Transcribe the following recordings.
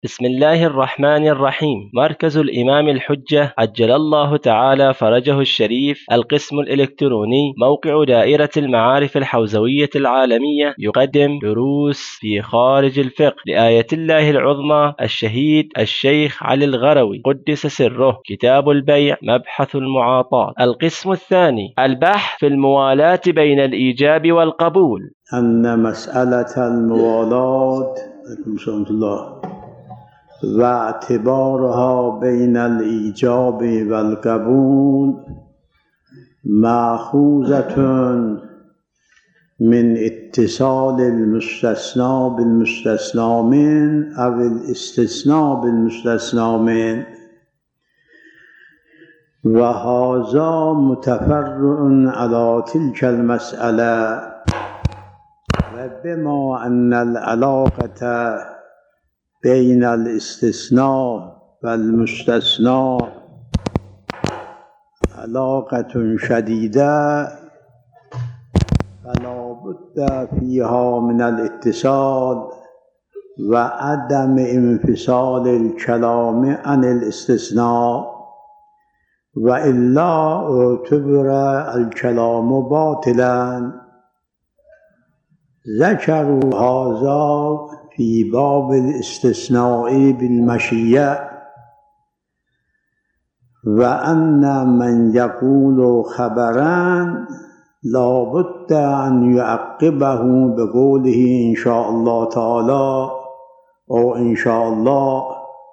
بسم الله الرحمن الرحيم. مركز الإمام الحجة عجل الله تعالى فرجه الشريف، القسم الإلكتروني، موقع دائرة المعارف الحوزوية العالمية، يقدم دروس في خارج الفقه لآية الله العظمى الشهيد الشيخ علي الغروي قدس سره، كتاب البيع، مبحث المعاطاة. القسم الثاني، البحث في الموالاة بين الإيجاب والقبول. أن مسألة الموالاة واعتبارها بين الإيجاب والقبول مأخوذة من اتصال المستثنى بالمستثنى منه أو الاستثناء بالمستثنى منه، وهذا متفرع على تلك المسألة. وبما أن العلاقة بين الاستثناء والمستثنى علاقة شديدة فلا بد فيها من الاتصال وعدم انفصال الكلام عن الاستثناء، وإلا اعتبر الكلام باطلا. ذكروا هذا في باب الاستثناء بالمشيئة، وأن من يقول خبرا لا بد أن يعقبه بقوله إن شاء الله تعالى أو إن شاء الله،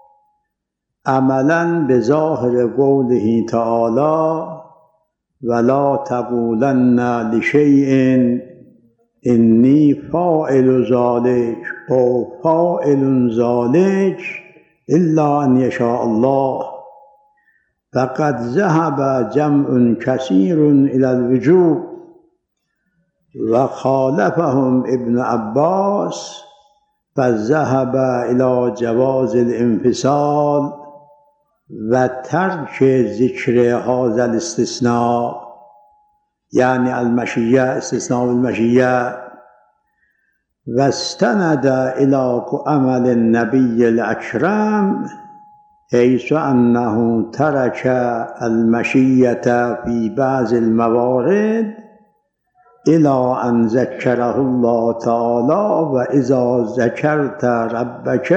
عملا بظاهر قوله تعالى ولا تقولن لشيء إني فاعل ذلك أو فاعل ذلك إلا أن يشاء الله. فقد ذهب جمع كثير إلى الوجوب وخالفهم ابن عباس فذهب إلى جواز الانفصال وترك ذكر هذا الاستثناء، يعني المشيئة، استثناء المشيئة. واستند إلى عمل النبي الأكرم حيث أنه ترك المشيئة في بعض الموارد إلى أن ذكره الله تعالى وإذا ذكرت ربك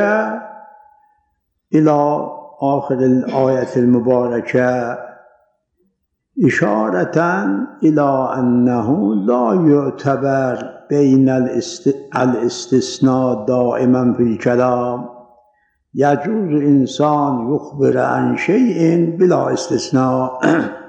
إلى آخر الآية المباركة، إشارة إلى أنه لا يعتبر بين الاستثناء دائما في الكلام. يجوز إنسان يخبر عن شيء بلا استثناء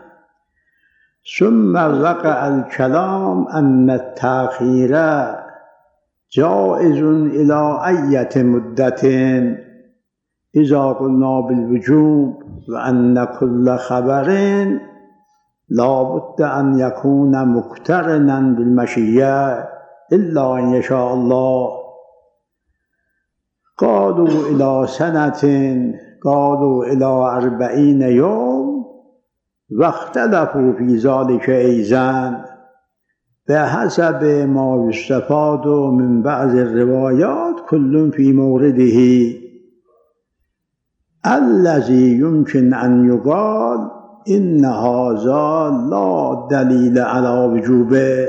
ثم وقع الكلام أن التأخير جائز إلى أية مدة إذا قلنا بالوجوب، وأن كل خبر لا بد أن يكون مقترنا بالمشيئة إلا أن يشاء الله. قالوا إلى سنة، قالوا إلى 40 يوم، واختلفوا في ذلك أيضا بحسب ما يستفاد من بعض الروايات كل في مورده. الذي يمكن أن يقال إن هذا لا دليل على وجوبه،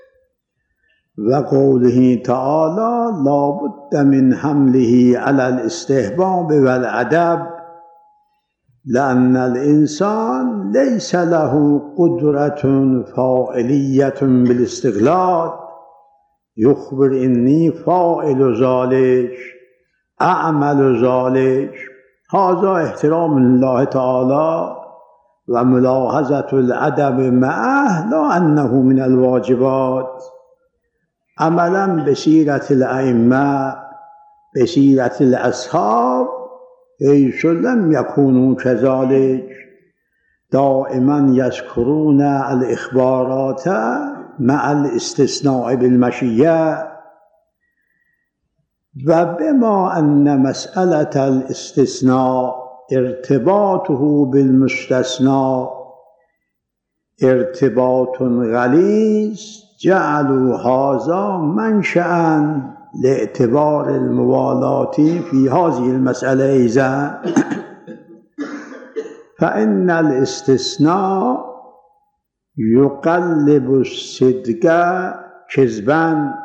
وقوله تعالى لا بد من حمله على الاستحباب والأدب، لأن الإنسان ليس له قدرة فاعلية بالاستقلال يخبر إني فاعل ذلك أعمل ذلك. هذا احترام الله تعالى وملاحظة الأدب معه، لا أنه من الواجبات. عملا بسيرة الأئمة، بسيرة الأصحاب، حيث لم يكونوا كذلك، دائما يذكرون الإخبارات مع الاستثناء بالمشيئة. وبما أن مسألة الاستثناء ارتباطه بالمستثنى ارتباط غليظ، جعلوا هذا منشأ لاعتبار الموالاة في هذه المسألة أيضا فإن الاستثناء يقلب الصدق كذبا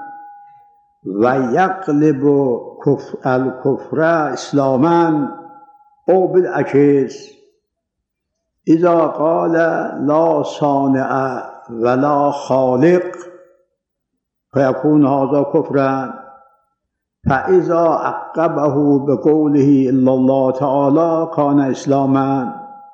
ويقلب الكفر إسلاما أو بالعكس. إذا قال لا صانع ولا خالق فيكون هذا كفرا، فإذا عقبه بقوله إلا الله تعالى كان إسلاما.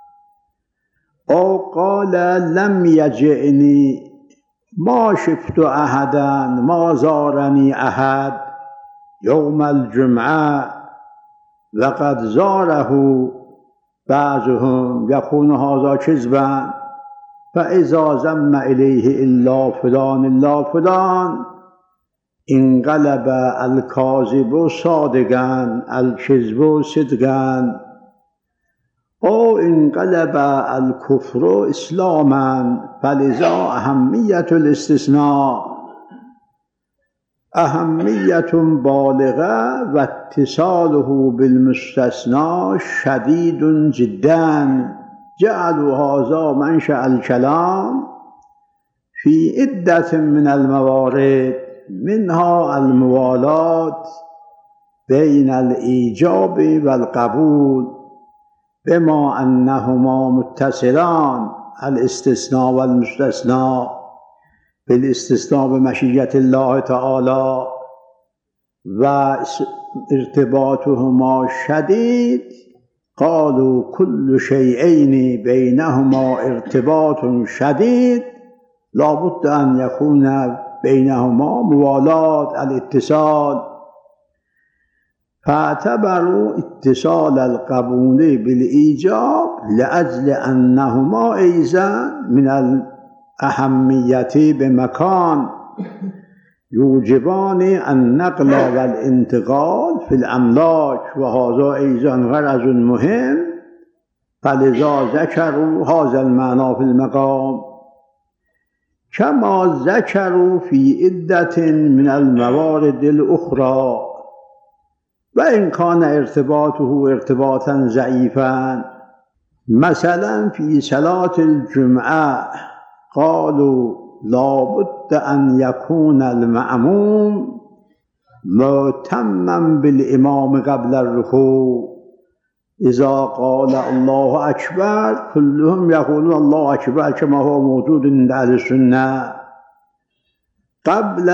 أو قال لم يجئني ما شفت أحدا ما زارني أحد يوم الجمعة وقد زاره بعضهم، يكون هذا كذبا. فإذا ذم إليه إلا فلان انقلب الكاذب صادقا الكذب صدقا، أو انقلب الكفر إسلاما. فلذا أهمية الاستثناء أهمية بالغة، واتصاله بالمستثنى شديد جدا. جعلوا هذا منشأ الكلام في عدة من الموارد، منها الموالاة بين الإيجاب والقبول بما أنهما متصلان، الاستثناء والمستثنى. بالاستثناء بمشيئة الله تعالى وارتباطهما شديد، قالوا كل شيئين بينهما ارتباط شديد لا بد أن يكون بينهما موالاة الاتصال. فاعتبروا اتصال القبول بالإيجاب لأجل أنهما أيضا من الأهمية بمكان يوجبان النقل والانتقال في الأملاك، وهذا أيضا غرض مهم. فلذا ذكروا هذا المعنى في المقام، كما ذكروا في عدة من الموارد الأخرى، وإن كان ارتباطه ارتباطا ضعيفا. مثلا في صلاة الجمعة قالوا لا بد أن يكون المأموم مؤتما بالإمام قبل الركوع. إذا قال الله أكبر كلهم يقولون الله أكبر كما هو موجود عند أهل السنة قبل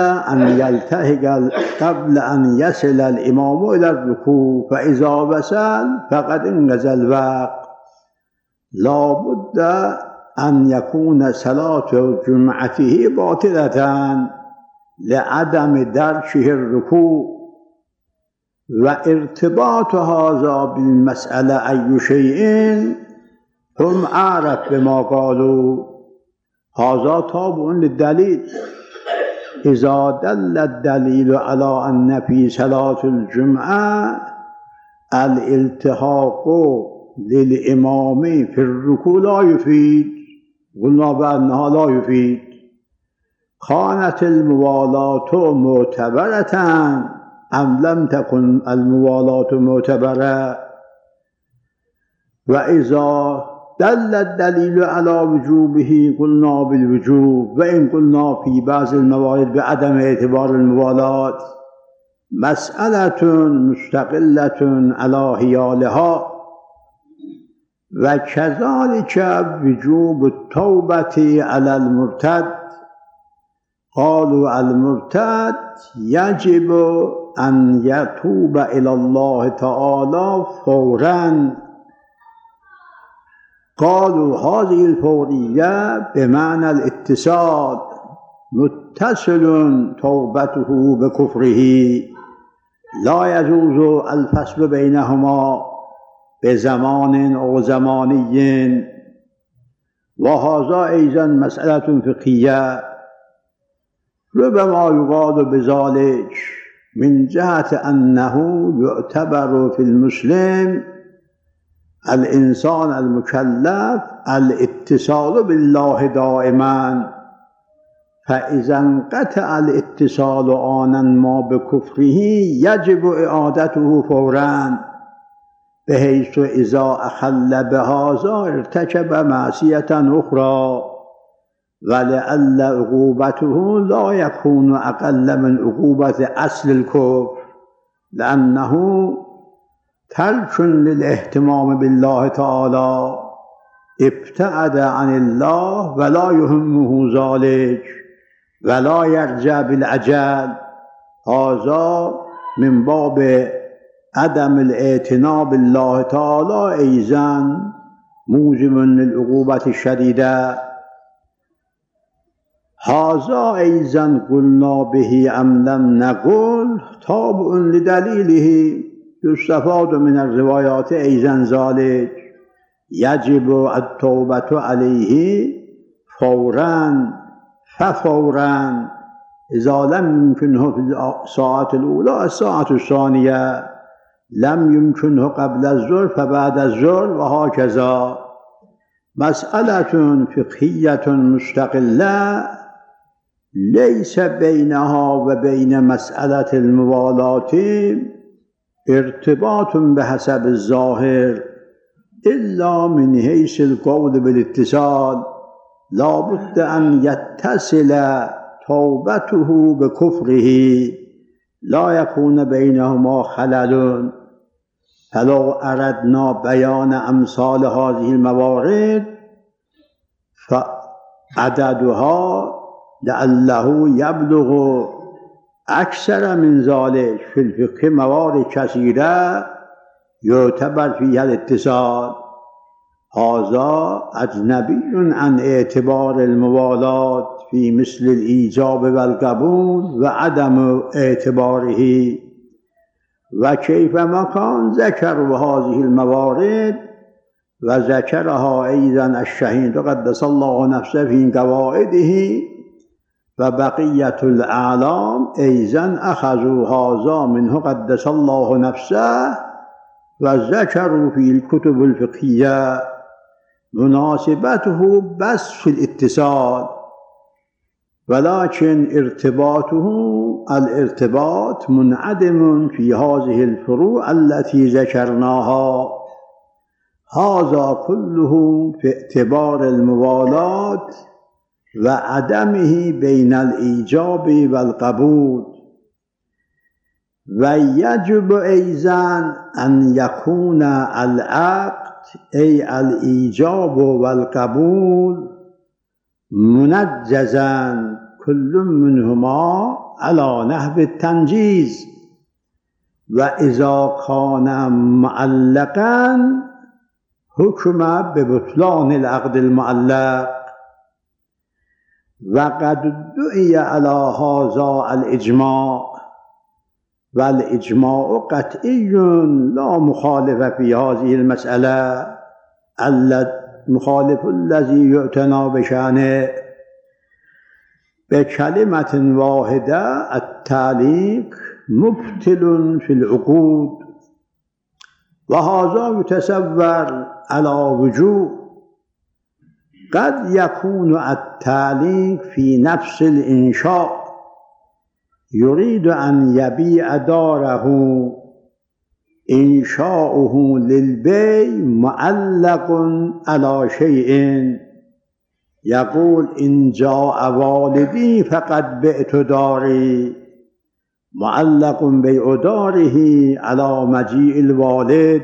أن يصل الإمام إلى الركوع. فإذا وصل فقد انقضى الوقت. لا بد أن يكون صلاة جمعته باطلة لعدم درشه الركوع. وارتباط هذا بالمسألة أي شيء هم أعرف بما قالوا، هذا تابع للدليل. إذا دل الدليل على أن في صلاة الجمعة الالتحاق للإمام في الركوع لا يفيد، قلنا بأنها لا يفيد. كانت الموالاة معتبرة أم لم تكن الموالاة معتبرة؟ وإذا دل الدليل على وجوبه قلنا بالوجوب، وإن قلنا في بعض الموارد بعدم اعتبار الموالاة مسألة مستقلة على حيالها. وكذلك وجوب التوبة على المرتد. قالوا المرتد يجب أن يتوب إلى الله تعالى فورا. قالوا هذه الفورية بمعنى الاتصال، متصل توبته بكفره، لا يجوز الفصل بينهما بزمان أو زماني. وهذا أيضا مسألة فقهية ربما يقال بذلك من جهة أنه يعتبر في المسلم الإنسان المكلف الاتصال بالله دائما، فإذا انقطع الاتصال الاتصال آنا ما بكفره يجب إعادته فوراً بحيث إذا أخل بهذا ارتكب معصية أخرى، ولعل عقوبته لا يكون أقل من عقوبة أصل الكفر، لأنه ترك للاهتمام بالله تعالى، ابتعد عن الله ولا يهمه ذلك ولا يرجع بالأجل. هذا من باب عدم الاعتناء بالله تعالى أيضا موجب للعقوبة الشديدة. هذا أيضا قلنا به أم لم نقل تابع لدليله، يستفاد من الروايات أيضا ذلك. يجب التوبة عليه فورا ففورا، إذا لم يمكنه في الساعة الأولى الساعة الثانية، لم يمكنه قبل الظهر فبعد الظهر، وهكذا. مسألة فقهية مستقلة ليس بينها وبين مسألة الموالاة ارتباط بحسب الظاهر، إلا من حيث القول بالاتصال، لا بد أن يتصل توبته بكفره، لا يكون بينهما خلل. فلو أردنا بيان أمثال هذه الموارد فعددها لعله يبلغ أكثر من ذلك. في الفقه موارد كثيرة يعتبر فيها الاتصال. هذا أجنبي عن اعتبار الموالاة في مثل الإيجاب والقبول وعدم اعتباره. وكيفما كان ذكروا هذه الموارد وذكرها أيضا الشهيد قدس الله نفسه في قواعده، وبقية الأعلام أيضا أخذوا هذا منه قدس الله نفسه وذكروا في الكتب الفقهية مناسبته بس في الاتصال، ولكن الارتباط منعدم في هذه الفروع التي ذكرناها. هذا كله في اعتبار الموالاة وعدمه بين الإيجاب والقبول. ويجب أيضا أن يكون العقد أي الإيجاب والقبول منجزا، كل منهما على نحو التنجيز. وإذا كان معلقا حكم ببطلان العقد المعلق. وقد دعي على هذا الإجماع، والإجماع قطعي لا مخالف في هذه المسألة، المخالف الذي يعتنى بشأنه. بكلمة واحدة التعليق مبطل في العقود، وهذا يتصور على وجوه. قد يكون التعليق في نفس الإنشاء، يريد أن يبيع داره، إنشاؤه للبيع معلق على شيء، يقول إن جاء والدي فقد بعت داري، معلق بيع داره على مجيء الوالد.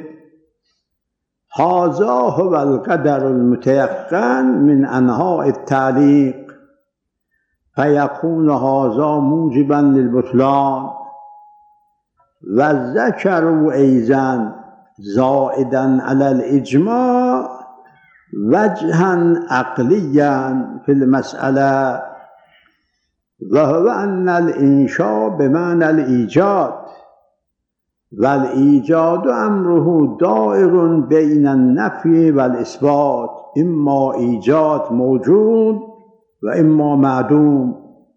هذا هو القدر المتيقن من أنواع التعليق، فيكون هذا موجبا للبطلان. وذكروا أيضا زائدا على الإجماع وجها عقليا في المسألة، وهو أن الإنشاء بمعنى الإيجاد، والإيجاد أمره دائر بين النفي والإثبات، إما إيجاد موجود وإما معدوم.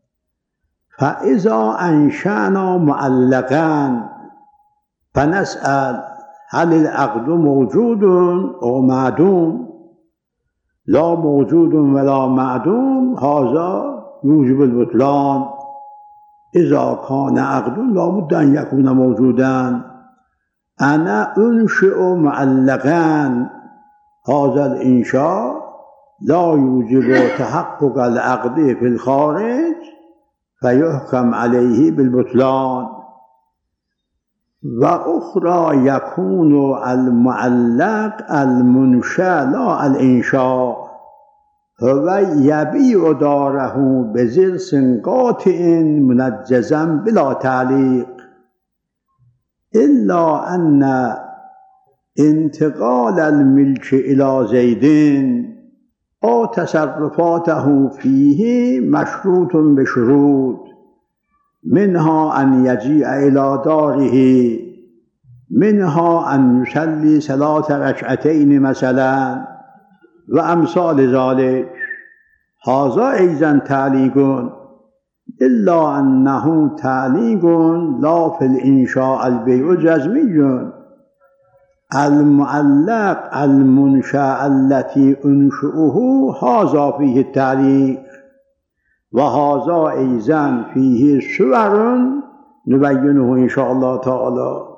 فإذا أنشأنا معلقا فنسأل هل العقد موجود أو معدوم؟ لا موجود ولا معدوم، هذا يوجب البطلان. إذا كان عقد لابد أن يكون موجودا. أنا أنشئ معلقا، هذا الإنشاء لا يوجب تحقق العقد في الخارج فيحكم عليه بالبطلان. وأخرى يكون المعلق المنشأ لا الإنشاء، هو يبيع داره بزرس قاطع منجزا بلا تعليق، إلا أن انتقال الملك إلى زيد أو تصرفاته فيه مشروط بشروط، منها أن يجيء إلى داره، منها أن يصلي صلاة ركعتين مثلا وأمثال ذلك. هذا أيضا تعليق، إلا أنه تعليق لا في الإنشاء البيع جزمي. المعلق المنشأ التي أنشئه هذا فيه التعليق، وهذا أيضا فيه صور نبينه إن شاء الله تعالى.